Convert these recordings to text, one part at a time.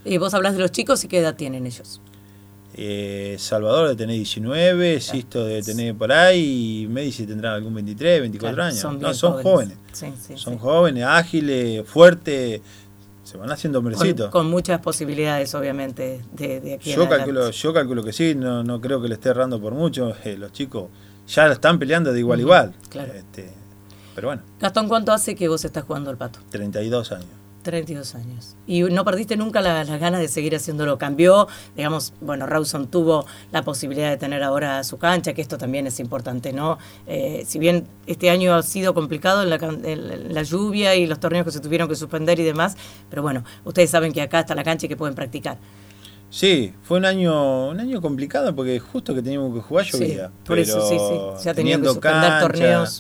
Vos hablás de los chicos y qué edad tienen ellos. Salvador debe tener 19, Sisto debe tener por ahí, y Medici tendrá algún 23, 24 años. Son jóvenes. Son jóvenes, ágiles, fuertes, se van haciendo hombrecitos. Con muchas posibilidades, obviamente, de aquí yo calculo que sí, no creo que le esté errando por mucho. Los chicos ya están peleando de igual a igual. Claro. Pero bueno. Gastón, ¿cuánto hace que vos estás jugando al pato? 32 años. 32 años. ¿Y no perdiste nunca las ganas de seguir haciéndolo? Cambió, digamos, bueno, Rawson tuvo la posibilidad de tener ahora su cancha, que esto también es importante, ¿no? Si bien este año ha sido complicado en la lluvia y los torneos que se tuvieron que suspender y demás, pero bueno, ustedes saben que acá está la cancha y que pueden practicar. Sí, fue un año complicado porque justo que teníamos que jugar llovía. Sí, por eso sí, ya tenían que suspender torneos.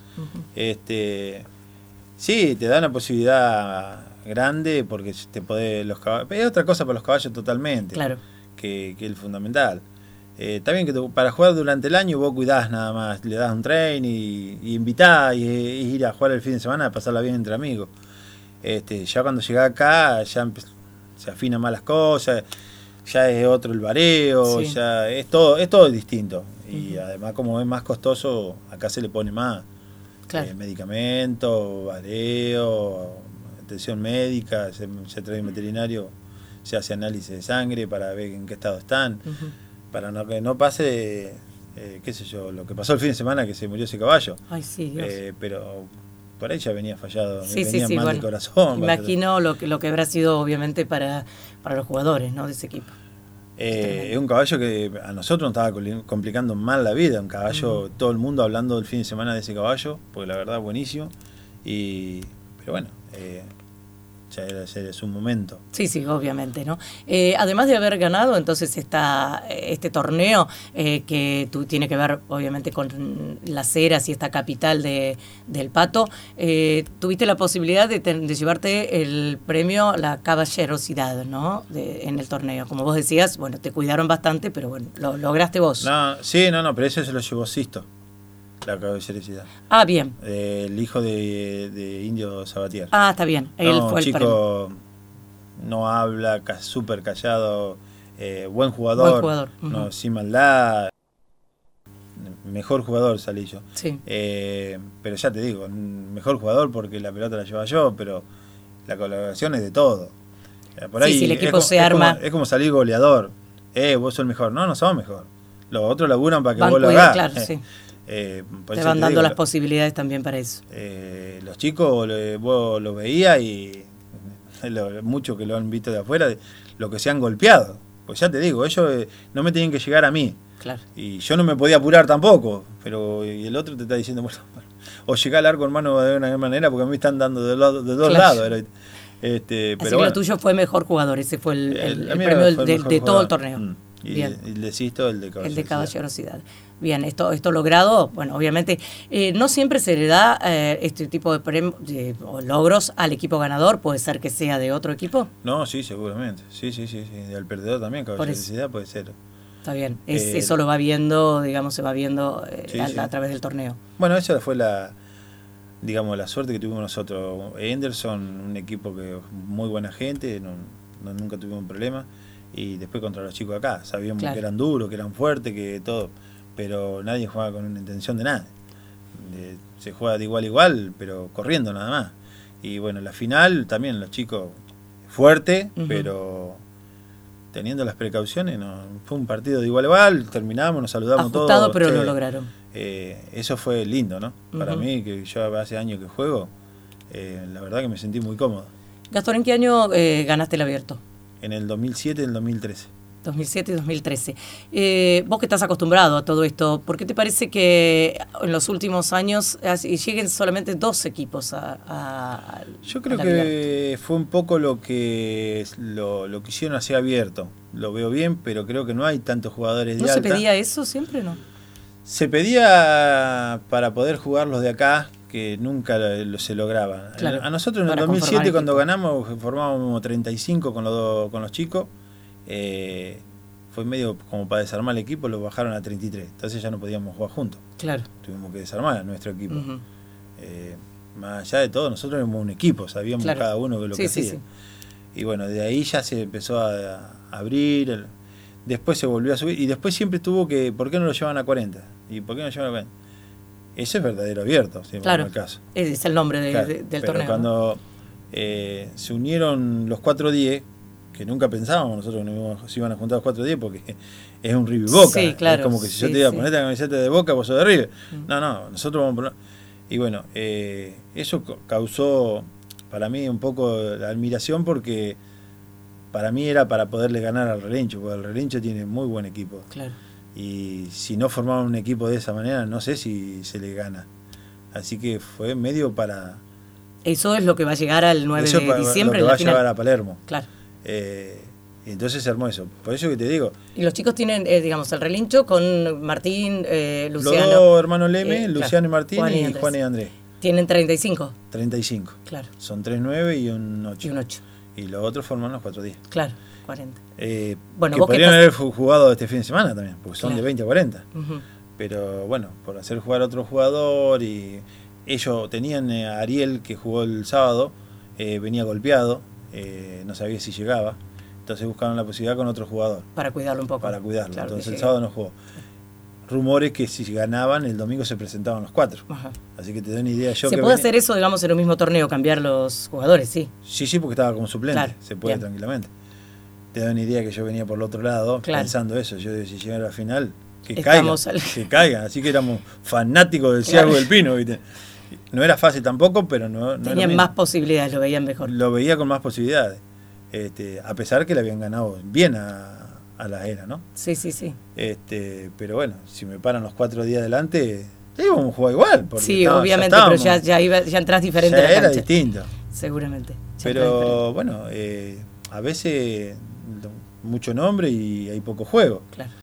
Sí, te da una posibilidad grande porque te podés los caballos, es otra cosa para los caballos totalmente, claro, que es el fundamental. Está bien que para jugar durante el año vos cuidás nada más, le das un train y invitás y ir a jugar el fin de semana a pasarla bien entre amigos. Ya cuando llegás acá ya se afinan más las cosas, ya es otro el vareo, ya es todo distinto. Y además como es más costoso, acá se le pone más medicamentos, vareo, atención médica, se trae un veterinario, se hace análisis de sangre para ver en qué estado están, para que no pase, qué sé yo, lo que pasó el fin de semana que se murió ese caballo. Ay, sí, Dios. Pero por ahí ya venía fallado, venía mal del corazón. Imagino lo que habrá sido obviamente para los jugadores, ¿no?, de ese equipo. Es un caballo que a nosotros nos estaba complicando mal la vida, un caballo, todo el mundo hablando del fin de semana de ese caballo, porque la verdad buenísimo, pero bueno, ya era su momento. Sí, obviamente, ¿no? Además de haber ganado entonces este torneo que tiene que ver obviamente con Las Heras y esta capital del Pato, tuviste la posibilidad de llevarte el premio La Caballerosidad, ¿no?, en el torneo. Como vos decías, bueno, te cuidaron bastante, pero bueno, lo lograste vos. No, pero eso se lo llevó Sisto, la caballerosidad. Ah, bien. El hijo de Indio Sabatier. Ah, está bien. Él fue el chico, no habla, súper callado, buen jugador. No, sin maldad. Mejor jugador salí yo. Sí. Pero ya te digo, mejor jugador porque la pelota la lleva yo, pero la colaboración es de todo. Por ahí si el equipo se arma. Es como salir goleador. Vos sos el mejor. No somos mejor. Los otros laburan para que vos lo hagas. Claro, sí. Te van dando las posibilidades también para eso. Los chicos vos los veías y muchos que lo han visto de afuera, lo que se han golpeado. Pues ya te digo, ellos no me tenían que llegar a mí. Claro. Y yo no me podía apurar tampoco, pero y el otro te está diciendo, bueno, o llegar al arco, hermano, de una manera, porque a mí me están dando de dos lados. Así pero que lo tuyo fue mejor jugador, ese fue el premio de todo el torneo. Y el de Sisto, el de caballerosidad. El de caballerosidad. Bien, esto logrado, bueno, obviamente, no siempre se le da este tipo de premios o logros al equipo ganador, puede ser que sea de otro equipo. No, sí, seguramente, sí, al perdedor también, caballerosidad puede ser. Está bien, eso lo va viendo, digamos, se va viendo a través del torneo. Bueno, esa fue la suerte que tuvimos nosotros. Henderson, un equipo que muy buena gente, nunca tuvimos un problema. Y después contra los chicos acá, sabíamos que eran duros, que eran fuertes, que todo, pero nadie jugaba con una intención de nada. Se juega de igual a igual, pero corriendo nada más. Y bueno, la final también los chicos fuerte, pero teniendo las precauciones, fue un partido de igual a igual, terminamos, nos saludamos todos. Ajustado, pero lo lograron. Eso fue lindo, ¿no? Para mí, que yo hace años que juego, la verdad que me sentí muy cómodo. Gastón, ¿en qué año ganaste el abierto? En el 2007 y el 2013. 2007 y 2013. Vos que estás acostumbrado a todo esto, ¿por qué te parece que en los últimos años lleguen solamente 2 equipos Yo creo que fue un poco lo que hicieron así abierto. Lo veo bien, pero creo que no hay tantos jugadores de alta. ¿No se pedía eso siempre, no? Se pedía para poder jugar los de acá, que nunca se lograba. Claro, a nosotros en el 2007 cuando ganamos formábamos 35 con los chicos, fue medio como para desarmar el equipo, lo bajaron a 33, entonces ya no podíamos jugar juntos. Claro. Tuvimos que desarmar a nuestro equipo. Más allá de todo, nosotros éramos un equipo, sabíamos cada uno de lo que hacía. Y bueno, de ahí ya se empezó a abrir, después se volvió a subir, y después siempre estuvo que, ¿por qué no lo llevan a 40? ¿Y por qué no lo llevan a 40? Ese es verdadero abierto, claro, en el caso. Ese es el nombre del pero torneo. Cuando se unieron los 4-10, que nunca pensábamos nosotros que se iban a juntar los 4-10, porque es un River Boca. Sí, claro, es como que si yo te diga, ponete la camiseta de Boca, vos sos de River. No, nosotros vamos a poner. Y bueno, eso causó para mí un poco la admiración, porque para mí era para poderle ganar al Relincho, porque el Relincho tiene muy buen equipo. Claro. Y si no formaban un equipo de esa manera, no sé si se le gana. Así que fue medio para... Eso es lo que va a llegar al 9 de diciembre. Lo que va a llevar a Palermo. Claro. Entonces se armó eso. Por eso que te digo. Y los chicos tienen, digamos, el Relincho con Martín, Luciano. Los dos hermanos Leme, Luciano, claro, y Martín, y Juan y Andrés. Tienen 35. 35. Claro. Son 3, 9 y un 8. Y un 8. Y los otros forman los 4-10. Claro, 40. Bueno, que podrían haber jugado este fin de semana también, porque son de 20 a 40. Pero bueno, por hacer jugar a otro jugador, y ellos tenían a Ariel, que jugó el sábado, venía golpeado, no sabía si llegaba, entonces buscaron la posibilidad con otro jugador. Para cuidarlo un poco. Para cuidarlo, claro, entonces el sábado no jugó. Rumores que si ganaban, el domingo se presentaban los 4. Ajá. Así que te doy una idea. ¿Se puede hacer eso, digamos, en el mismo torneo, cambiar los jugadores? Sí. Sí, porque estaba como suplente, claro, se puede tranquilamente. Te doy una idea que yo venía por el otro lado, pensando eso. Yo decía, si llegara a la final, que caigan. Así que éramos fanáticos del Ciargo del Pino, ¿viste? No era fácil tampoco, pero no tenían más posibilidades, lo veían mejor. Lo veía con más posibilidades. A pesar que le habían ganado bien a la era, ¿no? Sí. Pero bueno, si me paran los 4 días adelante, íbamos a jugar igual. Sí, obviamente, pero ya entras diferente. Ya era distinto. Seguramente. Pero bueno, a veces mucho nombre y hay poco juego. Claro.